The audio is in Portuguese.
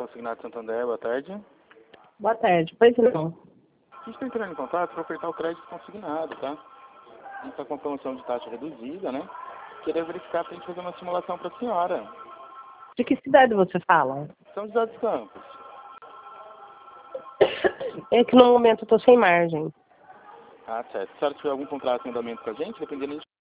Consignado Santander, boa tarde. Boa tarde, pois não. A gente está entrando em contato para ofertar o crédito consignado, tá? A gente está com promoção de taxa reduzida, né? Queria verificar para a gente fazer uma simulação para a senhora. De que cidade você fala? São José dos Campos. É que no momento eu tô sem margem. Ah, certo. Se a senhora tiver algum contrato em andamento com a gente, dependendo